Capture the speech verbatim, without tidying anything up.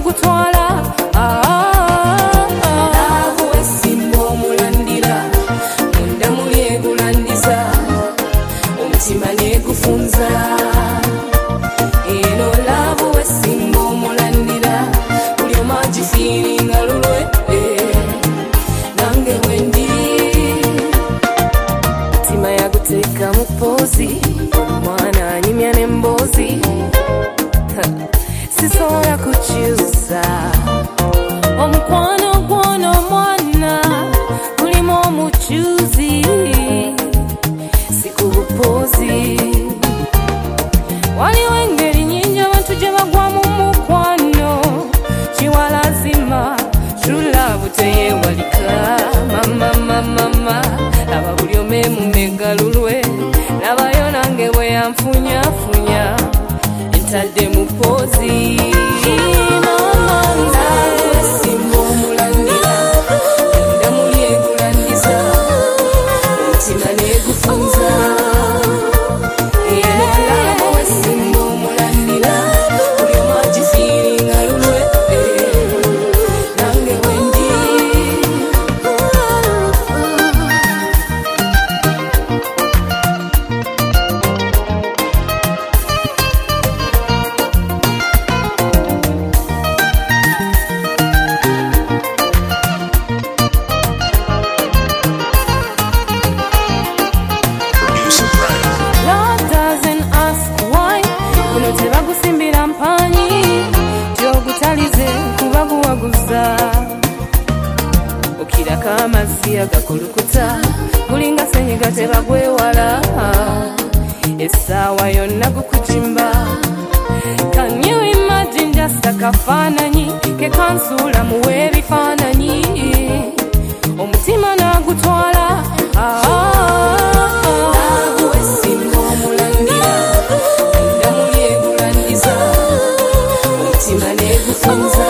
nagutwala love wesimba omulandira munda muli egulandiza omutima negufunza eno love wesimba omulandira buli omu agifiiringa lulwe nange wendi mutima yaguteeka mu poozi omwana anyimya n'emboozi sisobola kukyusa omukwano gwono omwana gulimu omukyuzi si ku bupoozi waliwo engeri nyingi abantu gye bagwamu mukwano kiwalazima true love teyewalika mama mama mama laba buli omemu megalulwe labayo nange bwe yanfunyafunya entadde mu poozi tebagusimbira mpanyi gyogutalize kubaguwaguza okirako amazzi agakulukuta gulinga senyiga tebagwewala essaawa yonna gukujimba. Can you imagine just akafaananyi kekansuula muwe ebifaananyi omutima nagutwala I'm